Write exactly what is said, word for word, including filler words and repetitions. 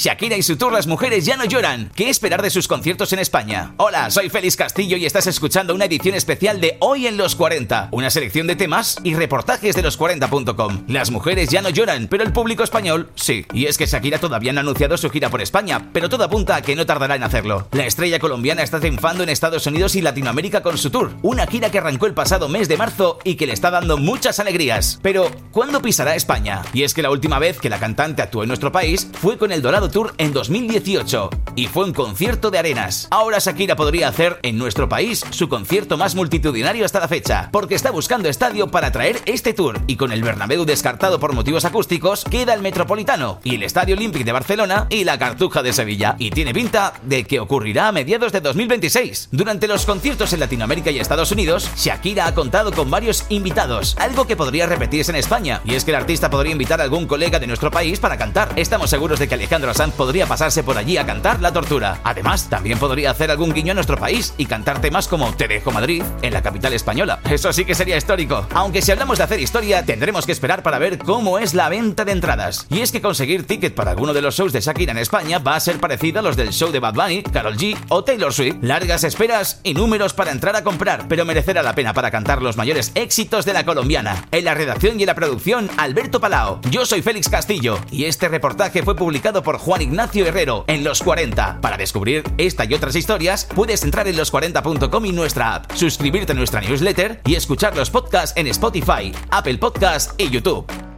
Shakira y su tour Las mujeres ya no lloran. ¿Qué esperar de sus conciertos en España? Hola, soy Félix Castillo y estás escuchando una edición especial de Hoy en los cuarenta. Una selección de temas y reportajes de los cuarenta punto com. Las mujeres ya no lloran, pero el público español sí. Y es que Shakira todavía no ha anunciado su gira por España, pero todo apunta a que no tardará en hacerlo. La estrella colombiana está triunfando en Estados Unidos y Latinoamérica con su tour. Una gira que arrancó el pasado mes de marzo y que le está dando muchas alegrías. Pero, ¿cuándo pisará España? Y es que la última vez que la cantante actuó en nuestro país fue con el Dorado Tour en dos mil dieciocho. Y fue un concierto de arenas. Ahora Shakira podría hacer en nuestro país su concierto más multitudinario hasta la fecha, porque está buscando estadio para traer este tour. Y con el Bernabéu descartado por motivos acústicos, queda el Metropolitano y el Estadio Olímpic de Barcelona y la Cartuja de Sevilla. Y tiene pinta de que ocurrirá a mediados de dos mil veintiséis. Durante los conciertos en Latinoamérica y Estados Unidos, Shakira ha contado con varios invitados, algo que podría repetirse en España. Y es que el artista podría invitar a algún colega de nuestro país para cantar. Estamos seguros de que Alejandro Sanz podría pasarse por allí a cantar La Tortura. Además, también podría hacer algún guiño a nuestro país y cantar temas como Te dejo Madrid en la capital española. Eso sí que sería histórico. Aunque si hablamos de hacer historia, tendremos que esperar para ver cómo es la venta de entradas. Y es que conseguir ticket para alguno de los shows de Shakira en España va a ser parecido a los del show de Bad Bunny, Karol G o Taylor Swift. Largas esperas y números para entrar a comprar, pero merecerá la pena para cantar los mayores éxitos de la colombiana. En la redacción y en la producción, Alberto Palao. Yo soy Félix Castillo y este reportaje fue publicado por Juan Ignacio Herrero en Los cuarenta. Para descubrir esta y otras historias, puedes entrar en los cuarenta punto com y nuestra app, suscribirte a nuestra newsletter y escuchar los podcasts en Spotify, Apple Podcasts y YouTube.